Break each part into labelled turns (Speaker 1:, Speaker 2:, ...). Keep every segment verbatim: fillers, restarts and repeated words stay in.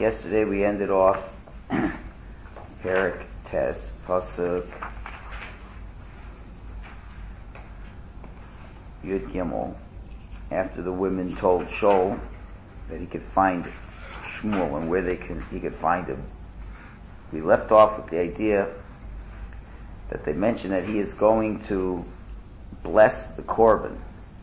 Speaker 1: Yesterday we ended off Perik Tes Pasuk Yud Gimel, after the women told Shaul that he could find Shmuel and where they can he could find him. We left off with the idea that they mentioned that he is going to bless the Korban.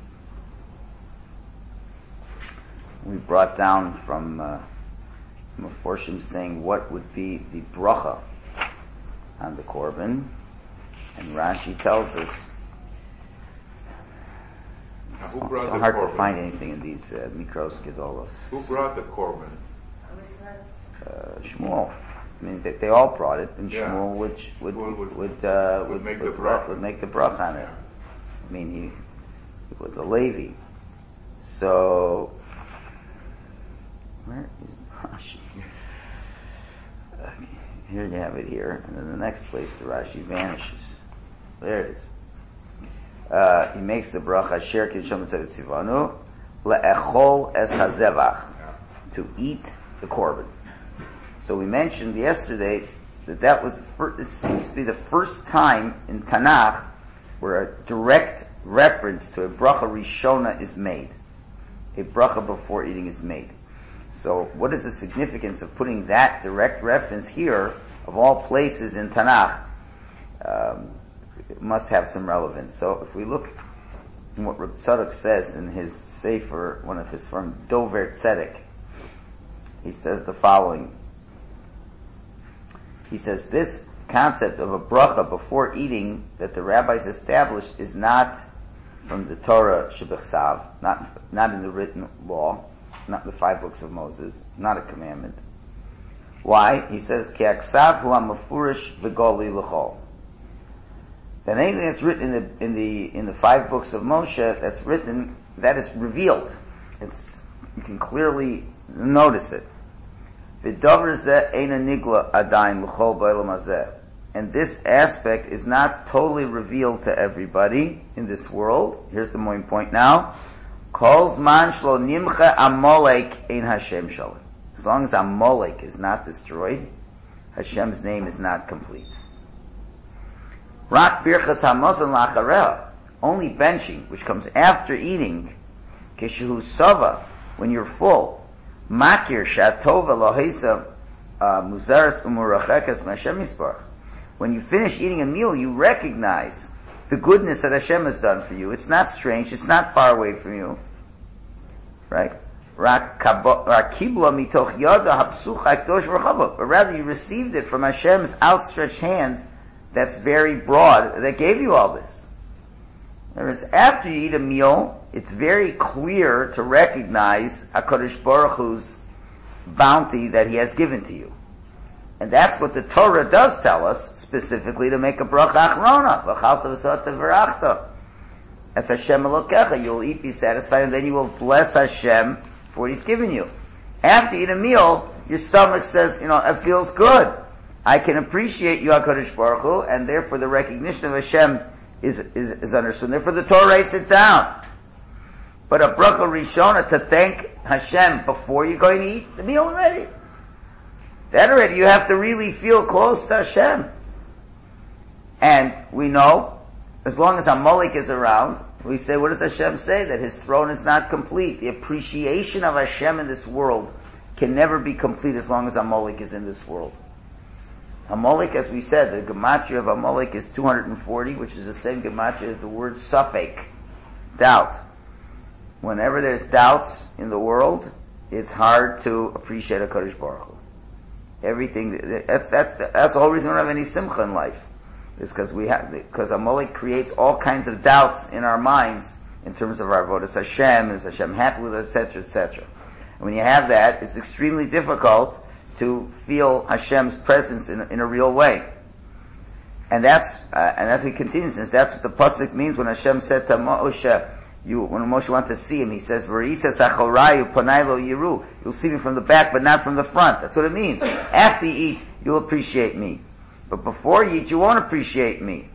Speaker 1: We brought down from uh, Meforshim saying what would be the bracha on the Korban, and Rashi tells us it's so hard to find anything in these uh, Mikros Gedolos.
Speaker 2: Who brought the Korban?
Speaker 1: Uh, Shmuel. I mean, they, they all brought it, and yeah. Shmuel would would would would, would, uh, would, would, make, would, the bracha. would make the bracha on it. I mean, he, he was a Levi. So, where is Rashi? Okay, here you have it here, and then the next place the Rashi vanishes. There it is. Uh, he makes the bracha Asher Kinshom Tzivanu le'echol es hazevach, to eat the korban. So we mentioned yesterday that that was first, it seems to be the first time in Tanakh where a direct reference to a bracha rishona is made. A bracha before eating is made. So what is the significance of putting that direct reference here, of all places in Tanakh? Um, it must have some relevance. So if we look in what Reb Tzadok says in his Sefer, one of his from Dover Tzedek, he says the following. He says this concept of a bracha before eating that the rabbis established is not from the Torah Shebechsav, not not in the written law, not the five books of Moses, not a commandment. Why? He says, Ki aksav hu hamafurish v'goli l'chol. That anything that's written in the in the in the five books of Moshe that's written, that is revealed. It's you can clearly notice it. V'davar zeh eina nigla adayin l'chol b'olam hazeh. And this aspect is not totally revealed to everybody in this world. Here's the main point now. Kol zman shlo nimcha Amalek ein Hashem shalom. As long as Amalek is not destroyed, Hashem's name is not complete. Rak birchas hamazon lachareh, only benching, which comes after eating, kishehu sava, when you're full, makir shatova lohesa muzaras umurachekas m'Hashem yisbarach. When you finish eating a meal, you recognize the goodness that Hashem has done for you. It's not strange. It's not far away from you. Right? But rather you received it from Hashem's outstretched hand that's very broad, that gave you all this. In other words, after you eat a meal, it's very clear to recognize HaKadosh Baruch Hu's bounty that He has given to you. And that's what the Torah does tell us, specifically to make a bracha achrona. V'chalta v'sata v'rachta. As Hashem Elokecha, you'll eat, be satisfied, and then you will bless Hashem for what He's given you. After you eat a meal, your stomach says, you know, it feels good. I can appreciate you, HaKadosh Baruch Hu, and therefore the recognition of Hashem is, is, is understood. Therefore the Torah writes it down. But a bracha rishona, to thank Hashem before you're going to eat the meal already. That already, you have to really feel close to Hashem. And we know, as long as Amalek is around, we say, what does Hashem say? That His throne is not complete. The appreciation of Hashem in this world can never be complete as long as Amalek is in this world. Amalek, as we said, the gematria of Amalek is two hundred forty, which is the same gematria as the word safek, doubt. Whenever there's doubts in the world, it's hard to appreciate HaKadosh Baruch Hu. Everything, that's, that's, that's the whole reason we don't have any simcha in life. Is because we have, because Amalek creates all kinds of doubts in our minds in terms of our avodas Hashem, is Hashem happy with us, et cetera, et cetera. And when you have that, it's extremely difficult to feel Hashem's presence in, in a real way. And that's, uh, and as we continue, since that's what the pasuk means when Hashem said to Moshe, You, when Moshe wants to see him, he says, "V'risas panaylo yiru." You'll see me from the back, but not from the front. That's what it means. After you eat, you'll appreciate me, but before you eat, you won't appreciate me.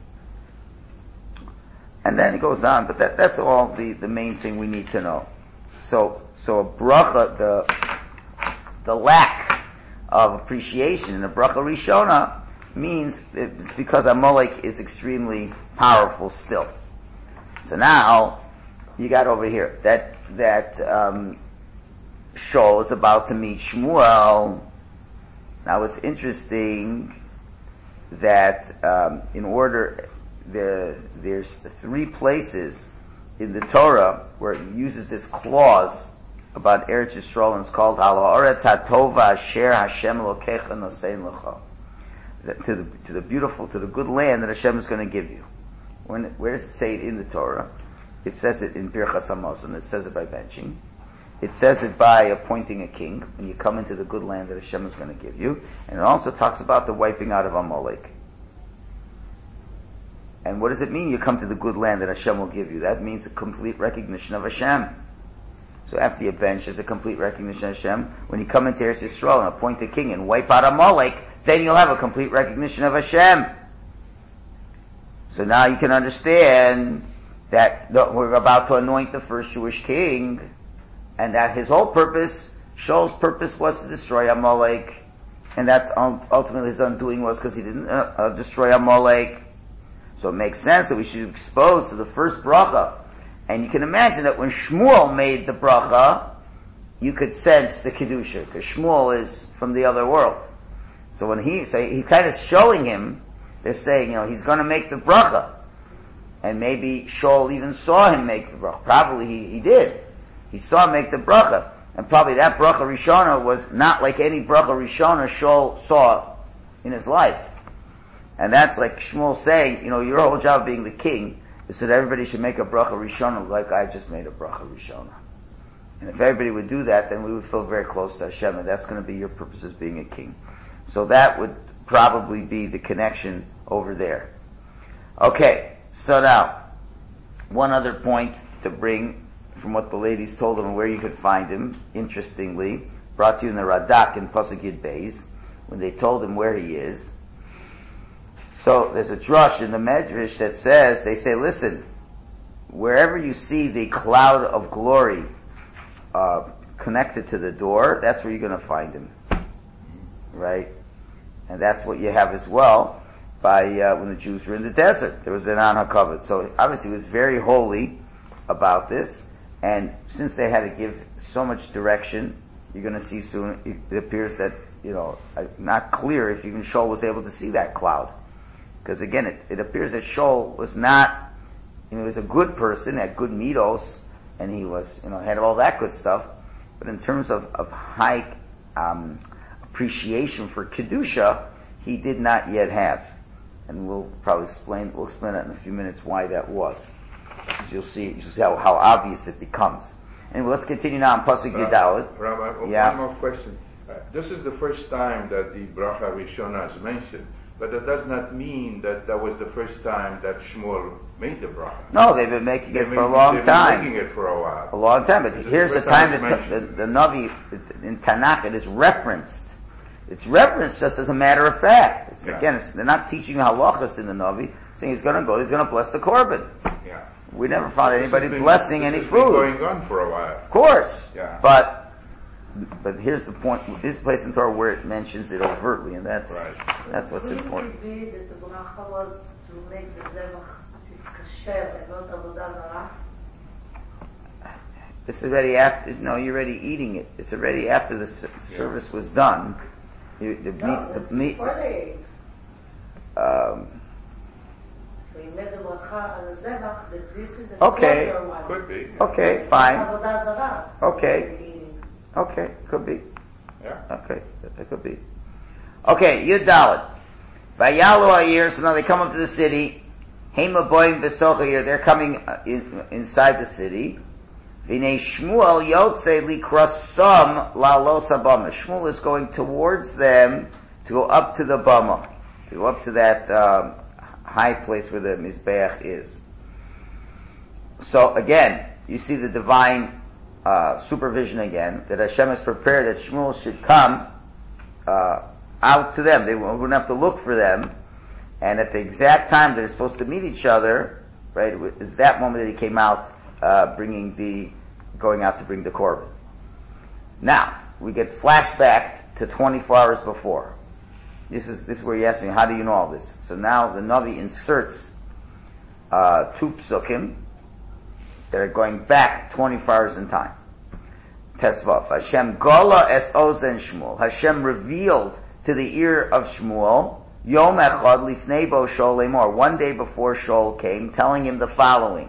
Speaker 1: And then it goes on, but that, that's all the, the main thing we need to know. So, so a bracha, the the lack of appreciation. And the bracha rishona means it's because Amalek is extremely powerful still. So now you got over here that that um, Shaul is about to meet Shmuel. Now it's interesting that um, in order the there's three places in the Torah where it uses this clause about Eretz Yisrael, and it's called Al Haaretz Hatova Asher Hashem Elokecha Nosein Lecha, to the to the beautiful, to the good land that Hashem is going to give you. When, where does it say it in the Torah? It says it in Birchas Hamazon. It says it by benching. It says it by appointing a king when you come into the good land that Hashem is going to give you. And it also talks about the wiping out of Amalek. And what does it mean you come to the good land that Hashem will give you? That means a complete recognition of Hashem. So after you bench, there's a complete recognition of Hashem. When you come into Eretz Yisrael and appoint a king and wipe out Amalek, then you'll have a complete recognition of Hashem. So now you can understand that we're about to anoint the first Jewish king, and that his whole purpose, Shaul's purpose, was to destroy Amalek, and that's ultimately his undoing was because he didn't uh, uh, destroy Amalek. So it makes sense that we should be exposed to the first bracha. And you can imagine that when Shmuel made the bracha, you could sense the kedusha, because Shmuel is from the other world. So when he, so he kind of showing him, they're saying, you know, he's going to make the bracha. And maybe Shaul even saw him make the bracha. Probably he, he did. He saw him make the bracha. And probably that bracha Rishona was not like any bracha Rishona Shaul saw in his life. And that's like Shmuel saying, you know, your whole job being the king is that everybody should make a bracha Rishona like I just made a bracha Rishona. And if everybody would do that, then we would feel very close to Hashem, and that's going to be your purpose as being a king. So that would probably be the connection over there. Okay, so now, one other point to bring from what the ladies told him and where you could find him, interestingly, brought to you in the Radak in Pasuk Yud Beis, when they told him where he is. So there's a drush in the Medrash that says, they say, listen, wherever you see the cloud of glory uh, connected to the door, that's where you're going to find him. Right? And that's what you have as well by uh, when the Jews were in the desert. There was an An HaKavod. So obviously he was very holy about this. And since they had to give so much direction, you're going to see soon, it appears that, you know, not clear if even Shaul was able to see that cloud. Because again, it, it appears that Shaul was not, you know, he was a good person, had good midos, and he was, you know, had all that good stuff. But in terms of, of high um, appreciation for Kedusha, he did not yet have. And we'll probably explain, we'll explain that in a few minutes why that was. As you'll see, you'll see how, how obvious it becomes. Anyway, let's continue now on Pasuk Yud Dalet.
Speaker 2: Rabbi,
Speaker 1: yeah.
Speaker 2: one more question. Uh, this is the first time that the Bracha Rishona is mentioned. But that does not mean that that was the first time that Shmuel made the bracha.
Speaker 1: No, they've been making
Speaker 2: they've
Speaker 1: it
Speaker 2: been,
Speaker 1: for a long
Speaker 2: they've
Speaker 1: time.
Speaker 2: Been making it for a while.
Speaker 1: A long time. But
Speaker 2: this
Speaker 1: here's the, the time that the, the, the Navi, in Tanakh, it is referenced. It's referenced just as a matter of fact. It's,
Speaker 2: yeah.
Speaker 1: Again, it's, they're not teaching halachas in the Navi, saying he's going to go, he's going to bless the korban.
Speaker 2: Yeah.
Speaker 1: We never found
Speaker 2: so
Speaker 1: anybody
Speaker 2: been,
Speaker 1: blessing
Speaker 2: this
Speaker 1: any
Speaker 2: has
Speaker 1: food.
Speaker 2: Been going on for a while.
Speaker 1: Of course.
Speaker 2: Yeah.
Speaker 1: But But here's the point, this place in Torah where it mentions it overtly, and that's
Speaker 2: right.
Speaker 1: that's what's
Speaker 3: Couldn't
Speaker 1: important.
Speaker 3: it be that the bracha was to make the zevach kasher and not avodah zarah?
Speaker 1: It's already after, no, you're already eating it. It's already after the service was done. You, the
Speaker 3: No,
Speaker 1: meat,
Speaker 3: that's
Speaker 1: the meat,
Speaker 3: before they ate.
Speaker 1: um,
Speaker 3: So he made the bracha on the zevach that this is the
Speaker 1: Okay.
Speaker 3: pleasure one.
Speaker 2: Could be.
Speaker 1: okay, fine.
Speaker 3: Avodah zarah.
Speaker 1: Okay. Okay, could be.
Speaker 2: Yeah.
Speaker 1: Okay, it could be. Okay, Yud Dalet. Vayalu Ayir, so now they come up to the city. Hema Boim V'Sochayir, they're coming in, inside the city. V'nei Shmuel Yotze Likrasam Lalos Abama. Shmuel is going towards them to go up to the Bama, to go up to that um, high place where the Mizbeach is. So again, you see the divine Uh, supervision again, that Hashem has prepared that Shmuel should come uh, out to them. They wouldn't have to look for them, and at the exact time they're supposed to meet each other, right, is that moment that he came out, uh, bringing the, going out to bring the korban. Now, we get flashback to twenty-four hours before. This is this is where you ask me, how do you know all this? So now the Navi inserts uh, two psukim that are going back twenty-four hours in time. Tesvav. Hashem gola es ozen Shmuel. Hashem revealed to the ear of Shmuel, Yom echad lifnei bo Shol lemor. One day before Shol came, telling him the following.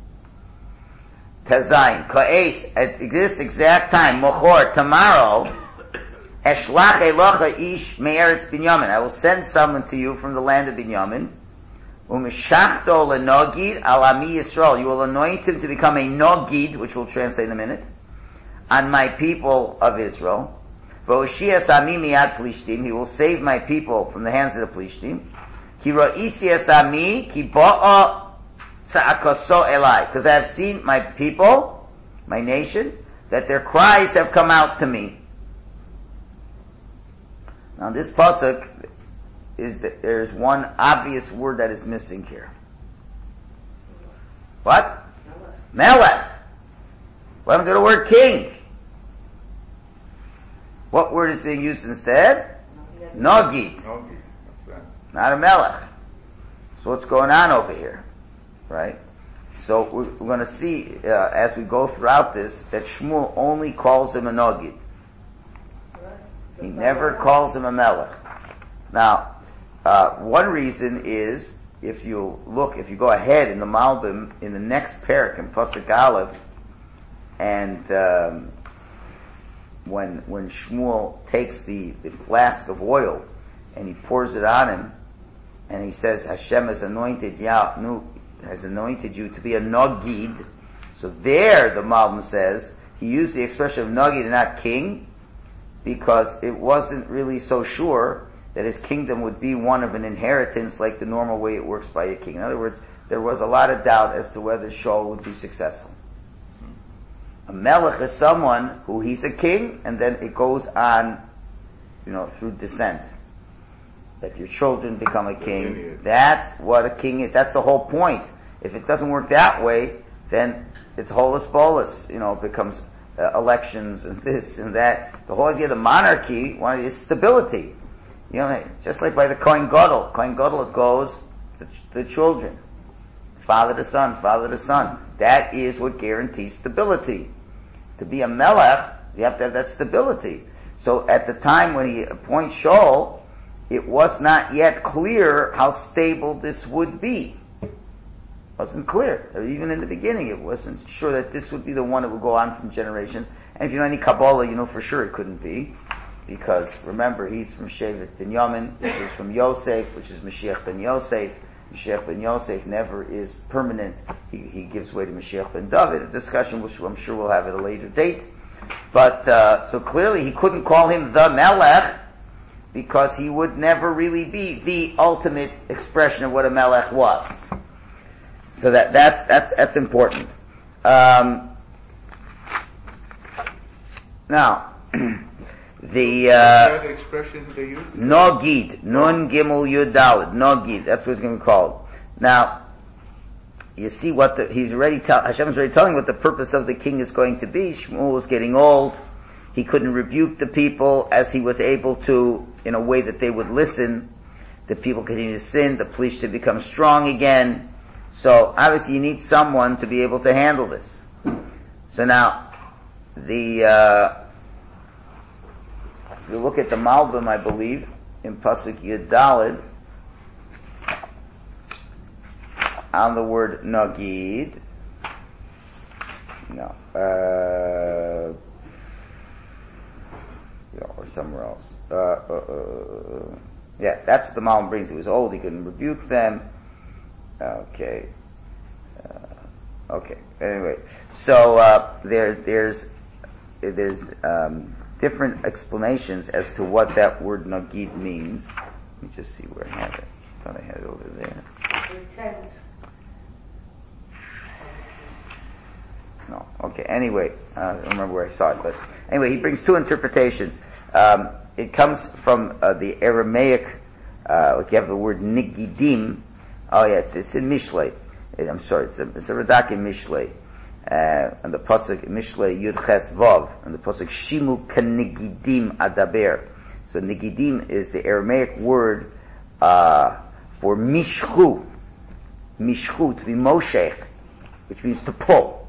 Speaker 1: Tezayin. Ka'es, at this exact time, Mochor, tomorrow, Eshlach elocha ish me'eretz Binyamin. I will send someone to you from the land of Binyamin. Umeshachto lenogid al ami Yisrael. You will anoint him to become a nogid, which we'll translate in a minute, on my people of Israel. V'oshias ami miad Plishtim. He will save my people from the hands of the Plishtim. Ki ra'isias ami ki ba'a tza'akaso elai. Because I have seen my people, my nation, that their cries have come out to me. Now this pasuk is that there's one obvious word that is missing here. What? Melech. What happened to the word king? What word is being used instead? Nogid.
Speaker 2: Nogid. That's right.
Speaker 1: Not a melech. So what's going on over here? Right? So we're, we're going to see uh, as we go throughout this that Shmuel only calls him a nogid. He never calls him a melech. Now, uh, one reason is, if you look, if you go ahead in the Malbim, in the next parak, in Pasuk Aleph, and um, when when Shmuel takes the, the flask of oil, and he pours it on him, and he says, Hashem has anointed ya, nu, has anointed you to be a nogid. So there, the Malbim says, he used the expression of nogid and not king, because it wasn't really so sure that his kingdom would be one of an inheritance like the normal way it works by a king. In other words, there was a lot of doubt as to whether Shaul would be successful. A melech is someone who he's a king, and then it goes on, you know, through descent. That your children become a king. That's what a king is. That's the whole point. If it doesn't work that way, then it's holus bolus, you know, it becomes Uh, elections and this and that. The whole idea of the monarchy, one is stability. You know, just like by the Kohen Gadol. Kohen Gadol, it goes to the children. Father to son, father to son. That is what guarantees stability. To be a melech, you have to have that stability. So at the time when he appoints Shaul, it was not yet clear how stable this would be. Wasn't clear. Even in the beginning, it wasn't sure that this would be the one that would go on from generations. And if you know any Kabbalah, you know for sure it couldn't be. Because, remember, he's from Shevet Binyamin, which is from Yosef, which is Mashiach ben Yosef. Mashiach ben Yosef never is permanent. He, he gives way to Mashiach ben David, a discussion which I'm sure we'll have at a later date. But, uh, so clearly he couldn't call him the Melech, because he would never really be the ultimate expression of what a Melech was. So that, that's, that's, that's important. Um, now, the, uh,
Speaker 2: that expression they use?
Speaker 1: Nogid, Nun Gimel Yud Daled, Nogid, that's what it's going to be called. Now, you see what the, he's already tell, Hashem's already telling what the purpose of the king is going to be. Shmuel was getting old. He couldn't rebuke the people as he was able to in a way that they would listen. The people continue to sin, the police should become strong again. So obviously you need someone to be able to handle this. So now, the, uh, if you look at the Malbim, I believe, in Pasuk Yud Daled, on the word Nogid, no, uh, yeah, or somewhere else. Uh, uh, uh, yeah, that's what the Malbim brings. He was old, he couldn't rebuke them. Okay. Uh, okay. Anyway, so uh, there, there's there's um, different explanations as to what that word nagid means. Let me just see where I have it. I thought I had it over there.
Speaker 3: Pretend.
Speaker 1: No. Okay. Anyway, uh, I don't remember where I saw it, but anyway, he brings two interpretations. Um, it comes from uh, the Aramaic. Uh, like you have the word nigidim. Oh yeah, it's, it's in Mishlei. I'm sorry, it's a, it's a Radak in Mishlei. Uh, and the Pasuk Mishlei Yud Ches Vav, and the Pasuk Shimu Kanigidim Adaber. So Negidim is the Aramaic word uh, for mishchu, mishchu, to be moshech, which means to pull.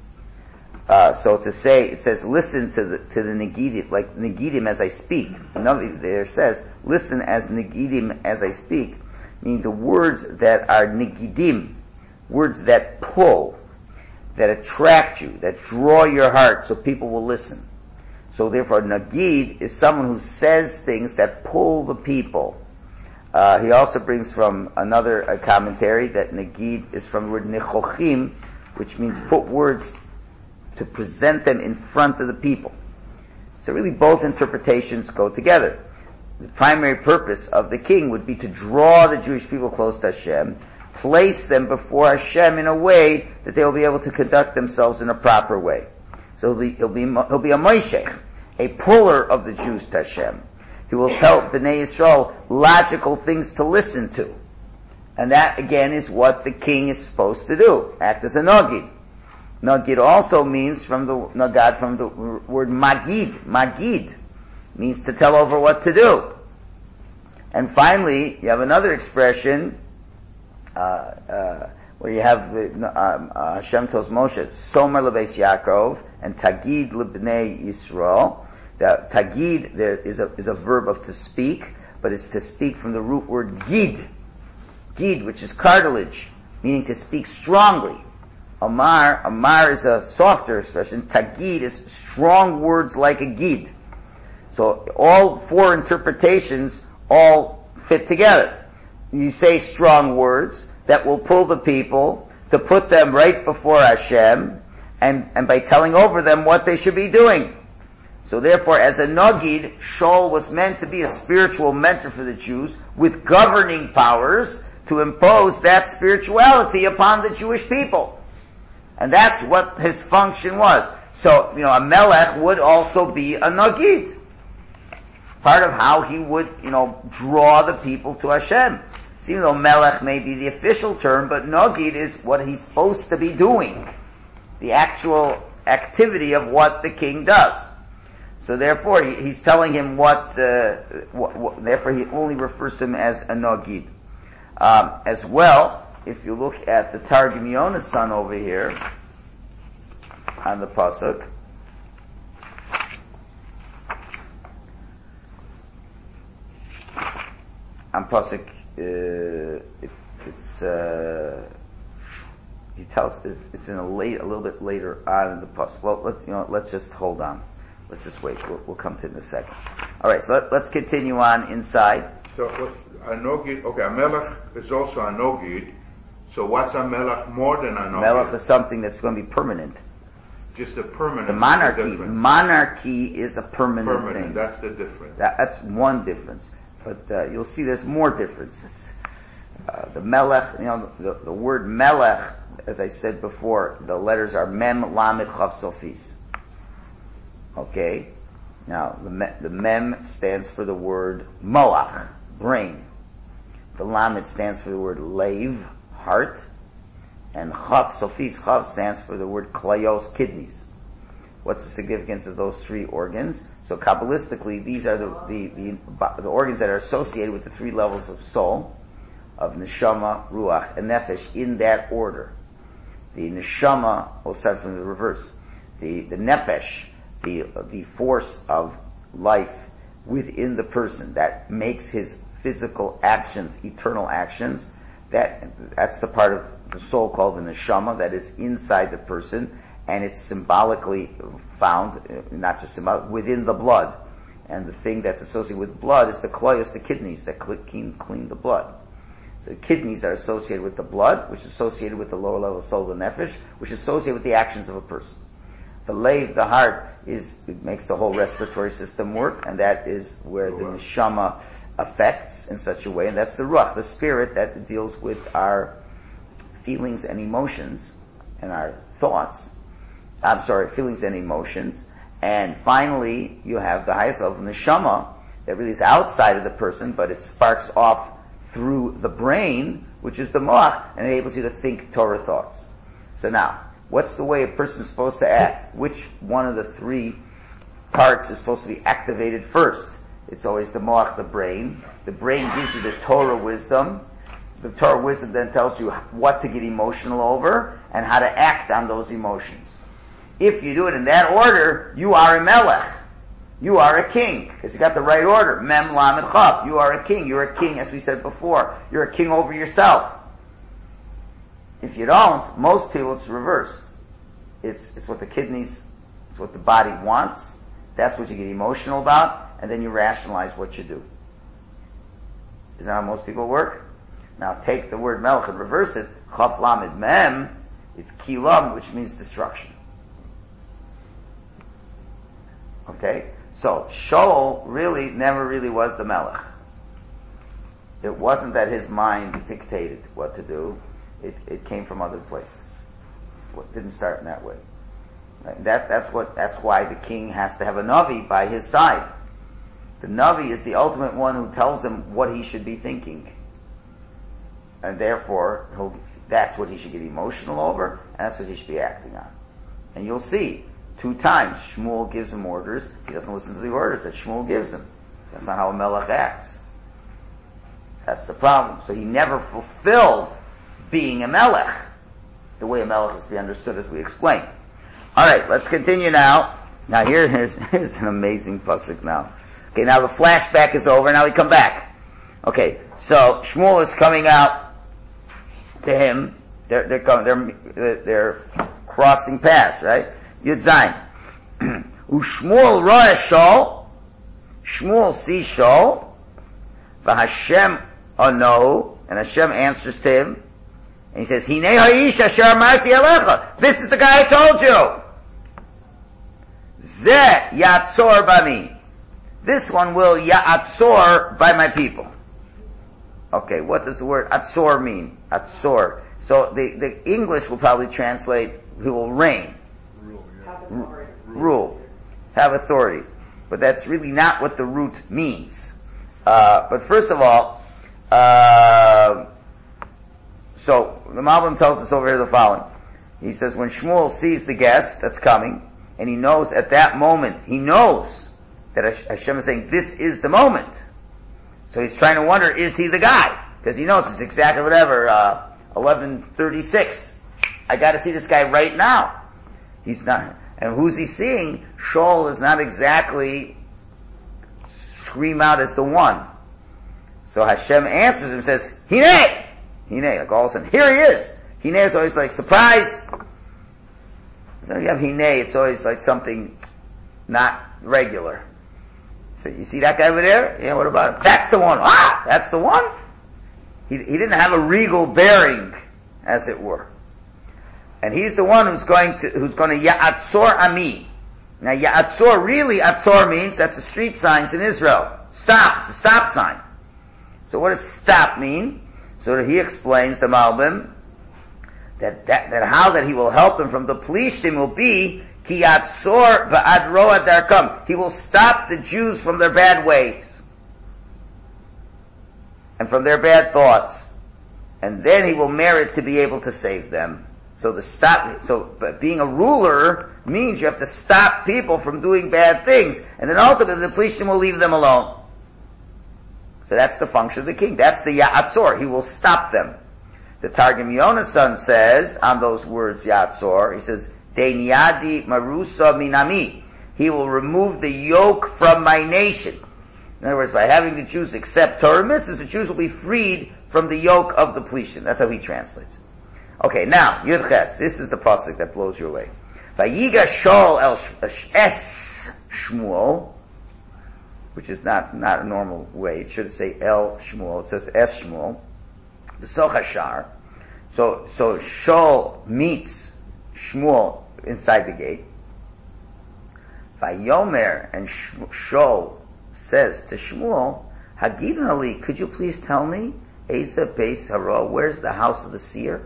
Speaker 1: Uh, so to say, it says, listen to the to the Negidim, like Negidim as I speak. Another there says, listen as Negidim as I speak, meaning the words that are Negidim, words that pull, that attract you, that draw your heart, so people will listen. So therefore, Nagid is someone who says things that pull the people. Uh, he also brings from another uh, commentary that Nagid is from the word Nechochim, which means put words to present them in front of the people. So really both interpretations go together. The primary purpose of the king would be to draw the Jewish people close to Hashem, place them before Hashem in a way that they will be able to conduct themselves in a proper way. So he'll be, he'll be, he'll be a Moshech, a puller of the Jews to Hashem. He will tell Bnei Yisrael logical things to listen to. And that again is what the king is supposed to do, act as a Nagid. Nagid also means from the, Nagad from the word Magid. Magid means to tell over what to do. And finally, you have another expression, uh, uh, where you have the, um, uh, Hashem tells Moshe, Somer lebeis Yaakov, and Tagid lebnei Yisrael. The Tagid there is a, is a verb of to speak, but it's to speak from the root word Gid. Gid, which is cartilage, meaning to speak strongly. Amar, Amar is a softer expression. Tagid is strong words like a Gid. So all four interpretations all fit together. You say strong words that will pull the people to put them right before Hashem, and, and by telling over them what they should be doing. So therefore, as a Nagid, Shaul was meant to be a spiritual mentor for the Jews with governing powers to impose that spirituality upon the Jewish people. And that's what his function was. So, you know, a Melech would also be a Nagid. Part of how he would, you know, draw the people to Hashem. So even though Melech may be the official term, but Nagid is what he's supposed to be doing. The actual activity of what the king does. So therefore, he, he's telling him what, uh, what, what, therefore he only refers to him as a Nagid. Um, as well, if you look at the Targum Yonasan over here, on the Pasuk, on Pasuk, uh, it, it's, uh, he tells, it's, it's in a late, a little bit later on in the Pasuk. Well, let's, you know, let's just hold on. Let's just wait. We'll, we'll come to it in a second. All right. So let, let's continue on inside.
Speaker 2: So a Nogid, okay, a Melech is also a Nogid. So what's a Melech more than a Nogid?
Speaker 1: Melech is something that's going to be permanent.
Speaker 2: Just a permanent.
Speaker 1: The monarchy. Monarchy is a permanent,
Speaker 2: permanent
Speaker 1: thing.
Speaker 2: That's the difference.
Speaker 1: That, that's one difference. But uh, you'll see there's more differences. Uh, the Melech, you know, the, the word Melech, as I said before, the letters are Mem, Lamed, Chav, Sofis. Okay? Now, the, me, the Mem stands for the word Moach, brain. The Lamed stands for the word Leiv, heart. And Chav, Sofis, Chav stands for the word Klayos, kidneys. What's the significance of those three organs? So Kabbalistically, these are the, the, the, the organs that are associated with the three levels of soul, of Neshama, Ruach, and Nefesh, in that order. The Neshama, we'll start from the reverse. The, the Nefesh, the, the force of life within the person that makes his physical actions, eternal actions, that, that's the part of the soul called the Neshama that is inside the person, and it's symbolically found, not just symbolic, within the blood. And the thing that's associated with blood is the kloyos, the kidneys that clean, clean the blood. So the kidneys are associated with the blood, which is associated with the lower level of soul, the nefesh, which is associated with the actions of a person. The leiv, the heart, is, it makes the whole respiratory system work, and that is where the neshama affects in such a way, and that's the ruach, the spirit that deals with our feelings and emotions and our thoughts. I'm sorry, feelings and emotions. And finally, you have the highest level, neshama, that really is outside of the person, but it sparks off through the brain, which is the moach, and enables you to think Torah thoughts. So now, what's the way a person is supposed to act? Which one of the three parts is supposed to be activated first? It's always the moach, the brain. The brain gives you the Torah wisdom. The Torah wisdom then tells you what to get emotional over and how to act on those emotions. If you do it in that order, you are a melech. You are a king, because you got the right order. Mem, Lamed, Chav. You are a king. You're a king, as we said before. You're a king over yourself. If you don't, most people, it's reversed. It's, it's what the kidneys, it's what the body wants. That's what you get emotional about, and then you rationalize what you do. Isn't that how most people work? Now take the word melech and reverse it. Chav, Lamed, Mem. It's kilam, which means destruction. Okay? So, Shaul really never really was the melech. It wasn't that his mind dictated what to do. It, it came from other places. It didn't start in that way. Right? That, that's what, that's why the king has to have a Navi by his side. The Navi is the ultimate one who tells him what he should be thinking. And therefore, he'll, that's what he should get emotional over, and that's what he should be acting on. And you'll see, two times Shmuel gives him orders. He doesn't listen to the orders that Shmuel gives him. That's not how a melech acts. That's the problem. So he never fulfilled being a melech the way a melech is to be understood, as we explained. Alright, let's continue now. Now here, here's, here's an amazing pasuk now. Okay, now the flashback is over, now we come back. Okay, so Shmuel is coming out to him. They're, they're, coming, they're, they're crossing paths, right? Yud Zayin. Ushmuel ro'eh Shaul. Shmuel sees Shaul. V'Hashem anohu. And Hashem answers to him. And he says, Hinei ha'ish asher amarti alecha. This is the guy I told you. Zeh yatzor bami. This one will ya'atzor by my people. Okay, what does the word atzor mean? Atzor. So the, the English will probably translate, he will reign.
Speaker 4: Rule, yeah.
Speaker 3: Have authority.
Speaker 1: Rule. Have authority. But that's really not what the root means. Uh, but first of all, uh, so the Malbim tells us over here the following. He says when Shmuel sees the guest that's coming, and he knows at that moment, he knows that Hashem is saying, this is the moment. So he's trying to wonder, is he the guy? Because he knows it's exactly whatever, uh, eleven thirty-six. I gotta see this guy right now. He's not, and who's he seeing? Shaul is not exactly scream out as the one. So Hashem answers him and says, Hinei! Hinei, like all of a sudden, here he is! Hinei is always like, surprise! So you have Hinei, it's always like something not regular. So you see that guy over there? Yeah, what about him? That's the one! Ah! That's the one? He, he didn't have a regal bearing, as it were. And he's the one who's going to, who's going to Ya'atzor Ami. Now Ya'atzor, really Atzor means, that's the street signs in Israel. Stop, it's a stop sign. So what does stop mean? So he explains, the Malbim, that, that, that how that he will help them from the Plishtim will be, Ki Yatzor v'ad ro'ad darkam. He will stop the Jews from their bad ways. And from their bad thoughts. And then he will merit to be able to save them. So the stop, so but being a ruler means you have to stop people from doing bad things, and then ultimately the Plishtim will leave them alone. So that's the function of the king. That's the Ya'atzor. He will stop them. The Targum Yonasan says on those words Ya'atzor, he says, De'niyadi marusa minami. He will remove the yoke from my nation. In other words, by having the Jews accept Torah mitzvahs, the Jews will be freed from the yoke of the Plishtim. That's how he translates. Okay, now, Yud Ches, this is the pasuk that blows your way. Vayiga Shaul el es Shmuel, which is not, not a normal way. It should say El Shmuel. It says Es Shmuel. The Sochashar. So, so Shaul meets Shmuel inside the gate. Vayomer, and Shaul says to Shmuel, Hagidon Ali, could you please tell me, Eza Beis Hara, where's the house of the seer?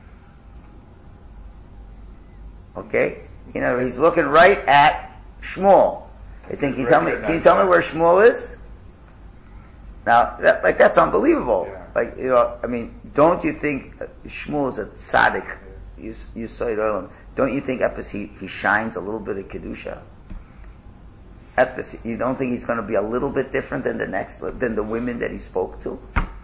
Speaker 1: Okay? You know, he's looking right at Shmuel. He's thinking, can you tell me, can you tell me where Shmuel is? Now, that, like, that's unbelievable.
Speaker 2: Yeah.
Speaker 1: Like, you know, I mean, don't you think Shmuel is a tzaddik? You, you saw it earlier. Don't you think, because he, he shines a little bit of Kedusha? at the, you don't think he's going to be a little bit different than the next, than the women that he spoke to?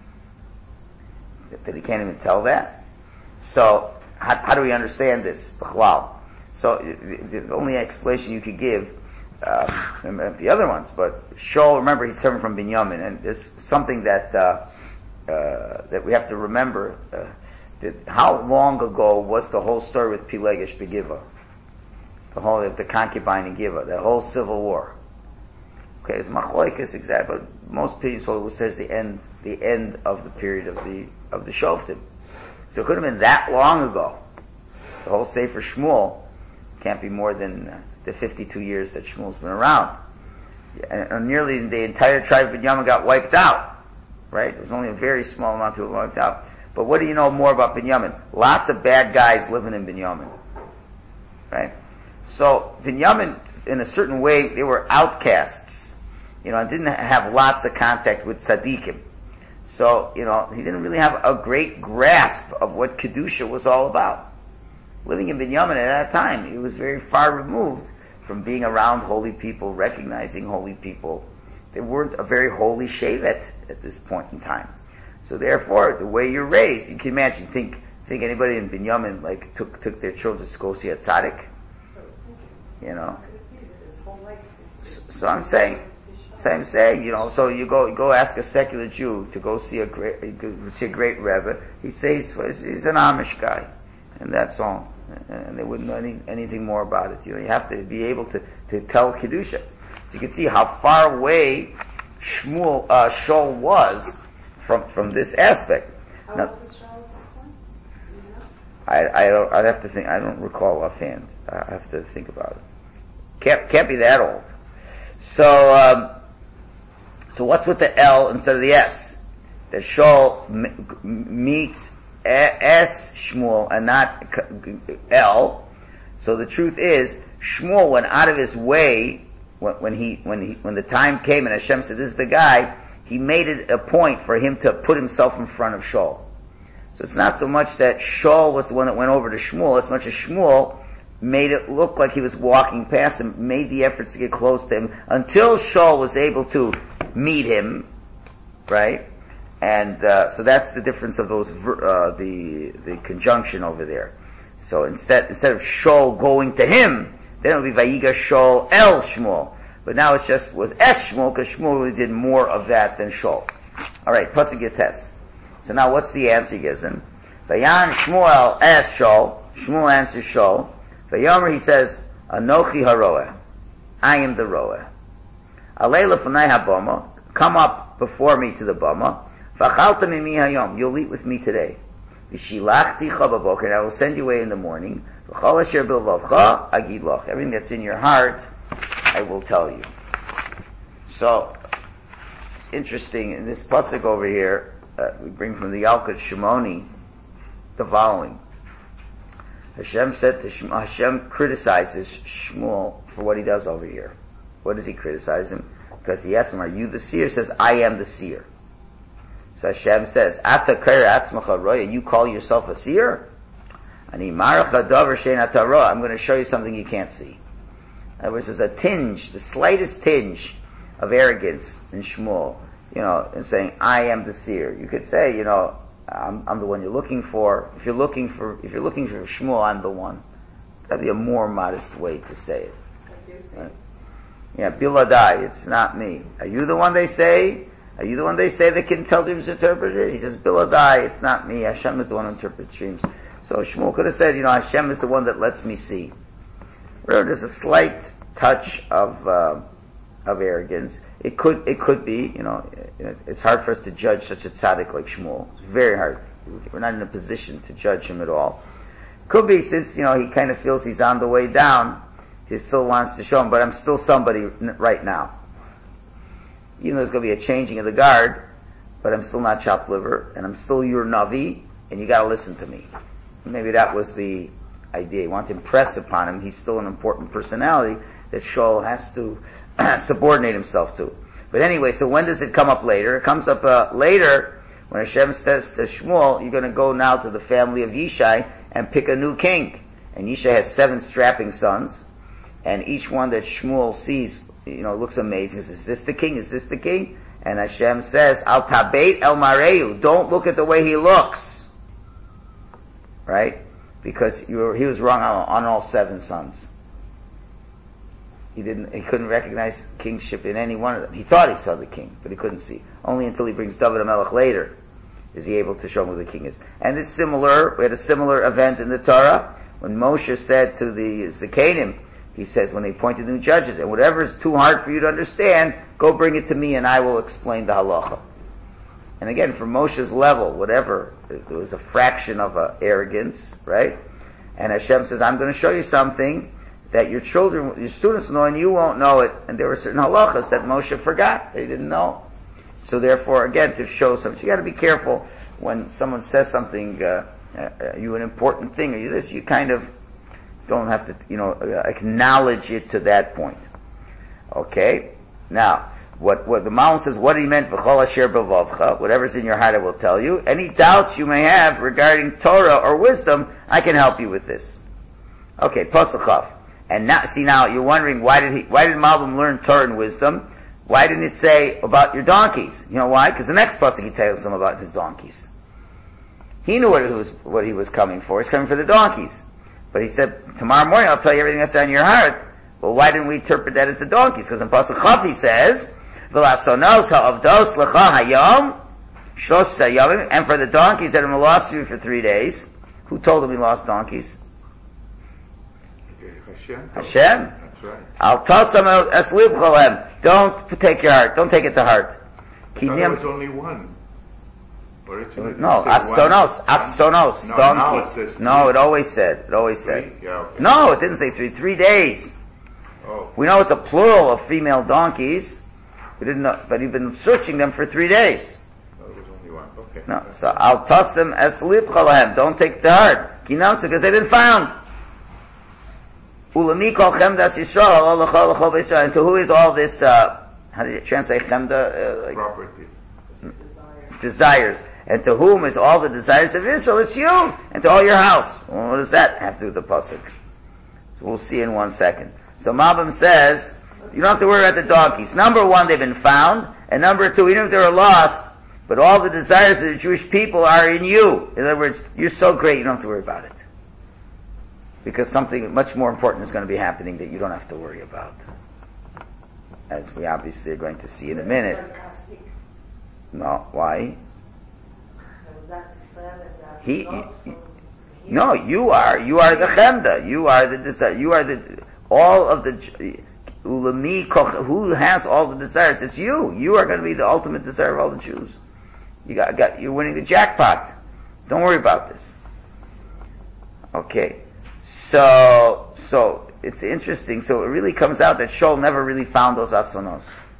Speaker 1: That he can't even tell that? So, how, how do we understand this? Wow. So, the, the only explanation you could give, uh, the other ones, but Shaul, remember, he's coming from Binyamin, and there's something that, uh, uh, that we have to remember, uh, that how long ago was the whole story with Pilegesh Begiva? The whole, the concubine in Giva, that whole civil war. Okay, it's machloikas exactly, but most people says the end, the end of the period of the, of the Shoftim. So it could have been that long ago. The whole Sefer Shmuel can't be more than uh, the fifty-two years that Shmuel's been around. And, and nearly the entire tribe of Binyamin got wiped out. Right? There was only a very small amount who were wiped out. But what do you know more about Binyamin? Lots of bad guys living in Binyamin. Right? So, Binyamin, in a certain way, they were outcasts. You know, and didn't have lots of contact with tzaddikim. So, you know, he didn't really have a great grasp of what Kedusha was all about. Living in Binyamin at that time, he was very far removed from being around holy people, recognizing holy people. They weren't a very holy shevet at this point in time. So therefore, the way you're raised, you can imagine, think, think anybody in Binyamin, like, took, took their children to go see a tzaddik? You know? So, so I'm saying, so I'm saying, you know, so you go, you go ask a secular Jew to go see a great, go see a great Rebbe. He says he's an Amish guy, and that's all. And they wouldn't know any, anything more about it. You know, you have to be able to, to tell Kedusha. So you can see how far away Shmuel, uh, Shaul was from, from this aspect.
Speaker 3: How
Speaker 1: now,
Speaker 3: old was Shaul at this point? Do you know?
Speaker 1: I, I don't, I'd have to think, I don't recall offhand. I have to think about it. Can't, can't be that old. So, um, so what's with the L instead of the S? That Shaul m- meets S Shmuel and not L. So the truth is, Shmuel went out of his way when, when he, when he, when the time came and Hashem said, this is the guy, he made it a point for him to put himself in front of Shaul. So it's not so much that Shaul was the one that went over to Shmuel, as much as Shmuel made it look like he was walking past him, made the efforts to get close to him, until Shaul was able to meet him, right? And uh, so that's the difference of those, uh, the the conjunction over there. So instead instead of Shaul going to him, then it would be Vayiga Shaul El Shmuel. But now it just was Es Shmuel, because Shmuel really did more of that than Shaul. All right, Pasuk Yates. So now what's the answer he gives him? Vayan Shmuel Es Shaul. Shmuel answers Shaul. Vayomer, he says, Anochi haroeh, I am the roeh. Alei lefanai habama, come up before me to the bama. V'achalta mimi hayom, you'll eat with me today. V'shilachti cha b'boker, and I will send you away in the morning. V'chol asher bilvavcha agid loch, everything that's in your heart, I will tell you. So, it's interesting, in this pasuk over here, uh, we bring from the Yalkut Shimoni the following. Hashem said to Shmuel, Hashem criticizes Shmuel for what he does over here. What does he criticize him? Because he asks him, are you the seer? He says, I am the seer. So Hashem says, Ata kair atzmacha roya, you call yourself a seer? Ani maracha davar shein ata roa, I'm going to show you something you can't see. In other words, there's a tinge, the slightest tinge of arrogance in Shmuel, you know, in saying, I am the seer. You could say, you know, I'm, I'm the one you're looking for. If you're looking for, if you're looking for Shmuel, I'm the one. That'd be a more modest way to say it. Right? Yeah, Biladai, it's not me. Are you the one they say? Are you the one they say that can tell dreams interpreter? He says, Biladai, it's not me. Hashem is the one who interprets dreams. So Shmuel could have said, you know, Hashem is the one that lets me see. Remember, there's a slight touch of, uh, of arrogance. It could, it could be, you know, it's hard for us to judge such a tzaddik like Shmuel. It's very hard. We're not in a position to judge him at all. Could be since, you know, he kind of feels he's on the way down, he still wants to show him, but I'm still somebody right now. Even though there's going to be a changing of the guard, but I'm still not chopped liver, and I'm still your Navi, and you gotta listen to me. Maybe that was the idea. He wanted to impress upon him, he's still an important personality that Shaul has to subordinate himself to. But anyway, so when does it come up later? It comes up uh, later when Hashem says to Shmuel, you're going to go now to the family of Yishai and pick a new king. And Yishai has seven strapping sons, and each one that Shmuel sees you know, looks amazing. He says, is this the king? Is this the king? And Hashem says, Al tabeit el mareu. Don't look at the way he looks. Right? Because you were, he was wrong on, on all seven sons. He didn't, he couldn't recognize kingship in any one of them. He thought he saw the king, but he couldn't see. Only until he brings David HaMelech later is he able to show him who the king is. And it's similar, we had a similar event in the Torah, when Moshe said to the Zakanim, he says, when they appointed new judges, and whatever is too hard for you to understand, go bring it to me and I will explain the halacha. And again, from Moshe's level, whatever, there was a fraction of a arrogance, right? And Hashem says, I'm going to show you something that your children, your students know and you won't know it. And there were certain halachas that Moshe forgot, they didn't know. So therefore, again, to show something, so you got to be careful when someone says something, uh, uh, you an important thing, or you this, you kind of don't have to, you know, uh, acknowledge it to that point. Okay? Now, what, what the Malon says, what he meant, v'chol asher b'vavcha, whatever's in your heart I will tell you. Any doubts you may have regarding Torah or wisdom, I can help you with this. Okay, Pasachov. And now, see now, you're wondering, why did he, why did Malbim learn Torah and wisdom? Why didn't it say about your donkeys? You know why? Because the next pasuk he tells them about his donkeys. He knew what he was, what he was coming for. He's coming for the donkeys. But he said, tomorrow morning I'll tell you everything that's on your heart. Well, why didn't we interpret that as the donkeys? Because in Pasuk Chav he says, V'lasonos ha'avdos l'cha hayom, shlosh hayomim, and for the donkeys that have lost you for three days. Who told him he lost donkeys?
Speaker 2: Hashem.
Speaker 1: Hashem.
Speaker 2: That's right.
Speaker 1: I'll tell some asleep cholem. Don't take your heart. Don't take it to heart.
Speaker 2: No, there was only one. Originally,
Speaker 1: no, asonos, asonos,
Speaker 2: no,
Speaker 1: donkey.
Speaker 2: Now it says
Speaker 1: no, it always said, it always
Speaker 2: three?
Speaker 1: said.
Speaker 2: Yeah, okay.
Speaker 1: No, it didn't say three. Three days.
Speaker 2: Oh.
Speaker 1: We know it's a plural of female donkeys. We didn't know, but he'd been searching them for three days.
Speaker 2: No, there was only one. Okay.
Speaker 1: No, so I'll toss them asleep cholem. Don't take the heart. Kinamsu, because they've been found. Ulami kol chemdas Yisrael, and to who is all this, uh, how did you translate chemda? Uh, like,
Speaker 2: property.
Speaker 1: Desires. And to whom is all the desires of Israel? It's you! And to all your house. Well, what does that have to do with the pasuk? So we'll see in one second. So Malbim says, you don't have to worry about the donkeys. Number one, they've been found. And number two, even if they were lost, but all the desires of the Jewish people are in you. In other words, you're so great, you don't have to worry about it. Because something much more important is going to be happening that you don't have to worry about. As we obviously are going to see in a minute. No, why? He, he, no, you are, you are the chemda, you are the desire, you are the, all of the, ulami, who has all the desires? It's you. You are going to be the ultimate desire of all the Jews. You got, got, you're winning the jackpot. Don't worry about this. Okay. So, so, it's interesting. So it really comes out that Shaul never really found those asonos.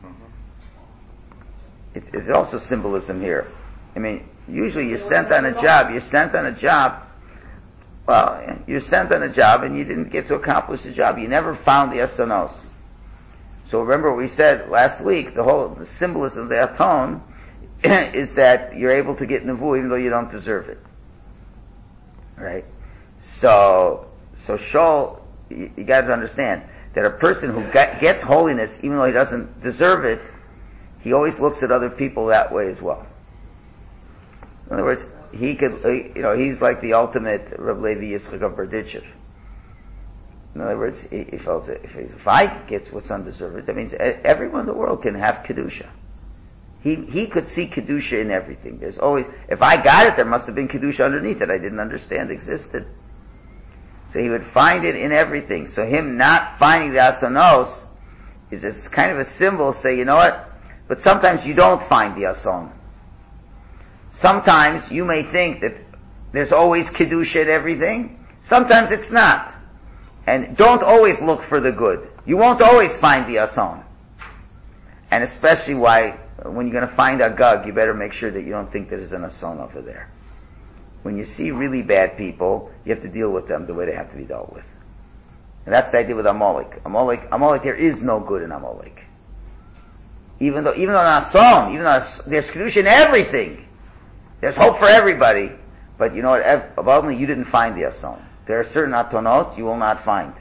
Speaker 1: It, it's also symbolism here. I mean, usually you're sent on a job, you're sent on a job, well, you're sent on a job and you didn't get to accomplish the job. You never found the asonos. So remember what we said last week, the whole the symbolism of the aton is that you're able to get nevuah even though you don't deserve it. Right? So, so Shaul, you, you got to understand that a person who get, gets holiness even though he doesn't deserve it, he always looks at other people that way as well. In other words, he could, you know, he's like the ultimate Rav Levi Yitzchak of Berdichev. In other words, he, he felt that if, if I get what's undeserved, that means everyone in the world can have Kedusha. He, he could see Kedusha in everything. There's always, if I got it, there must have been Kedusha underneath it I didn't understand existed. So he would find it in everything. So him not finding the asonos is a, kind of a symbol, say, you know what? But sometimes you don't find the ason. Sometimes you may think that there's always Kedusha in everything. Sometimes it's not. And don't always look for the good. You won't always find the ason. And especially why, when you're going to find a gug, you better make sure that you don't think there's an ason over there. When you see really bad people, you have to deal with them the way they have to be dealt with. And that's the idea with Amalek. Amalek, Amalek, there is no good in Amalek. Even though, even though not some, even though there's Kedusha in everything, there's hope for everybody, but you know what, above me, you didn't find the Ason. There are certain Atonot you will not find.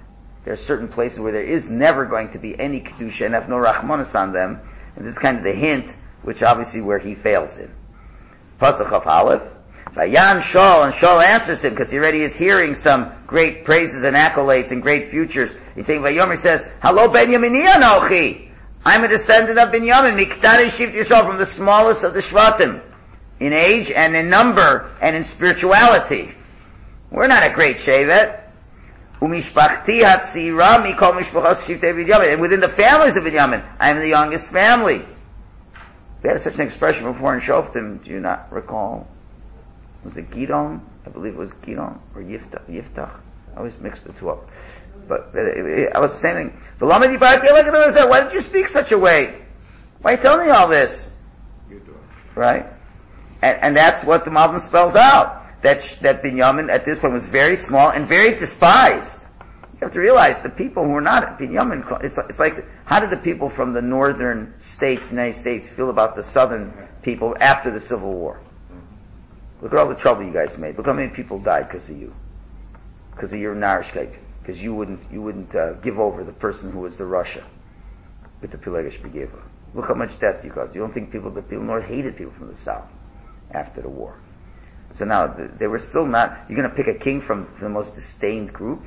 Speaker 1: There are certain places where there is never going to be any kedusha and have no rachmanis on them, and this is kind of the hint, which obviously where he fails in. Pasuk of Aleph. Vayan Shaul, and Shaul answers him because he already is hearing some great praises and accolades and great futures. He's saying, Vayomer says, "Hello, Benyamini Anochi. I'm a descendant of Binyamin, Miktari Shift Yisrael, from the smallest of the Shvatim, in age and in number and in spirituality. We're not a great Shevet. Umishpachti Hatzira Mikol Mishpachos Shiftei Binyamin. And within the families of Binyamin, I'm the youngest family." We had such an expression before in Shoftim, do you not recall? Was it Gidon? I believe it was Gidon, or Yiftach. Yiftach. I always mix the two up. But uh, I was saying, why did you speak such a way? Why tell me all this? Right? And, and that's what the Malbim spells out. That, that Binyamin at this point was very small and very despised. You have to realize the people who were not Binyamin, it's, it's like, how did the people from the northern states, United States, feel about the southern people after the Civil War? Look at all the trouble you guys made. Look how many people died because of you. Because of your narishkeit. Because you wouldn't, you wouldn't, uh, give over the person who was the Russia. With the Pilegesh Begeva. Look how much death you caused. You don't think people, the people north hated people from the south after the war. So now, they were still not, you're gonna pick a king from the most disdained group?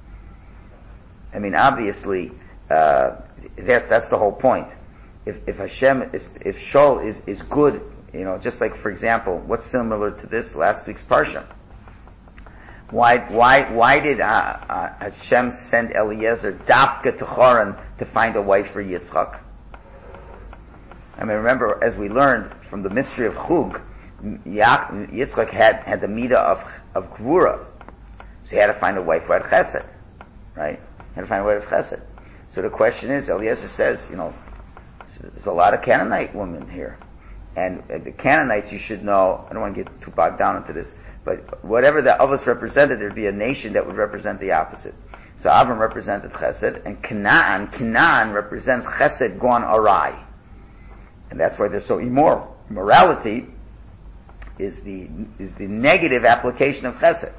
Speaker 1: I mean, obviously, uh, that, that's the whole point. If, if Hashem is, if Shaul is, is good, you know, just like, for example, what's similar to this last week's Parsha? Why, why, why did, uh, uh, Hashem send Eliezer Dafka to Choran to find a wife for Yitzchak? I mean, remember, as we learned from the mystery of Chug, Yitzchak had, had the midah of, of Gvura. So he had to find a wife who had Chesed. Right? He had to find a wife of Chesed. So the question is, Eliezer says, you know, there's a lot of Canaanite women here. And the Canaanites, you should know, I don't want to get too bogged down into this, but whatever the Avos represented, there'd be a nation that would represent the opposite. So Avram represented Chesed, and Canaan, Canaan represents Chesed gone awry. And that's why they're so immoral. Morality is the, is the negative application of Chesed.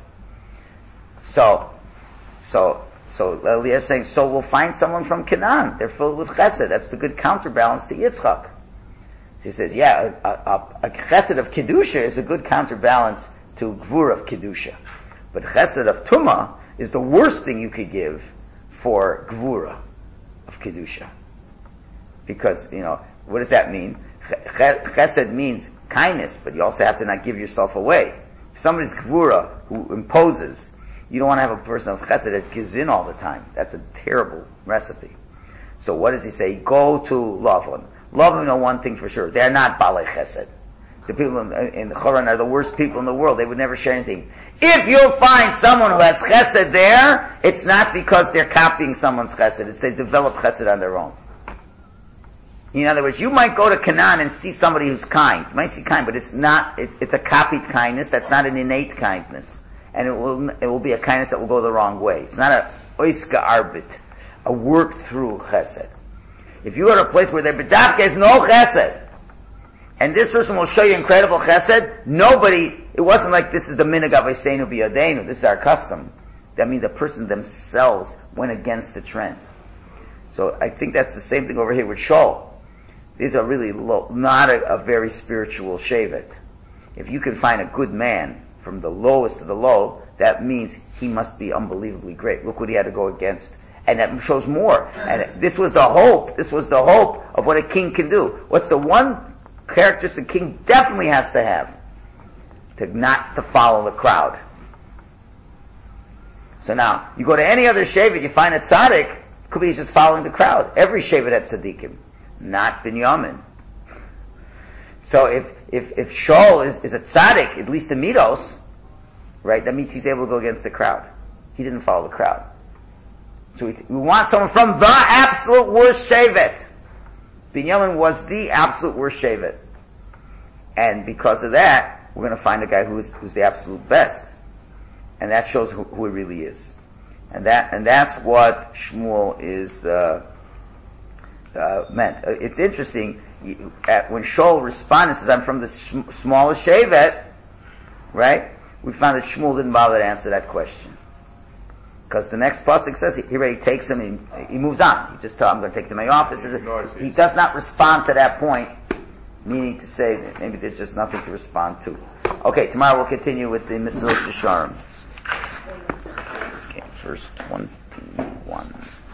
Speaker 1: So, so, so Eliezer is saying, so we'll find someone from Canaan. They're filled with Chesed. That's the good counterbalance to Yitzchak. So he says, yeah, a, a, a Chesed of Kedusha is a good counterbalance to Gvur of Kedusha. But Chesed of Tumah is the worst thing you could give for Gvura of Kedusha. Because, you know, what does that mean? Chesed means kindness, but you also have to not give yourself away. If somebody's Gvura who imposes, you don't want to have a person of Chesed that gives in all the time. That's a terrible recipe. So what does he say? Go to Lavan. Lavan know one thing for sure. They're not Balei Chesed. The people in, in the Choran are the worst people in the world. They would never share anything. If you'll find someone who has Chesed there, it's not because they're copying someone's Chesed. It's they develop Chesed on their own. In other words, you might go to Canaan and see somebody who's kind. You might see kind, but it's not, it, it's a copied kindness. That's not an innate kindness. And it will, it will be a kindness that will go the wrong way. It's not a oiska arbit, a work through Chesed. If you go to a place where there bedavka is no Chesed, and this person will show you incredible Chesed, nobody, it wasn't like this is the minhag avosenu b'yadeinu, this is our custom. That means the person themselves went against the trend. So I think that's the same thing over here with Shaul. These are really low, not a, a very spiritual shevet. If you can find a good man from the lowest of the low, that means he must be unbelievably great. Look what he had to go against. And that shows more. And this was the hope, this was the hope of what a king can do. What's the one characteristic a king definitely has to have? To not to follow the crowd. So now, you go to any other shevet, you find a tzaddik, could be he's just following the crowd. Every shevet had tzaddikim. Not Binyamin. So if, if, if Shaul is, is a tzaddik, at least in Midos, right, that means he's able to go against the crowd. He didn't follow the crowd. So we, we want someone from the absolute worst shevet. Binyamin was the absolute worst shevet. And because of that, we're going to find a guy who's, who's the absolute best. And that shows who, who he really is. And that, and that's what Shmuel is, uh, uh, meant. Uh, it's interesting, you, at, when Shaul responded, says, I'm from the sh- smallest shevet, right? We found that Shmuel didn't bother to answer that question. Because the next pasuk says he, he already takes him and he, he moves on. He just tells, I'm going to take to my office. He does not respond to that point, meaning to say that maybe there's just nothing to respond to. Okay, tomorrow we'll continue with the Mesilas Yesharim. Okay, verse twenty-one.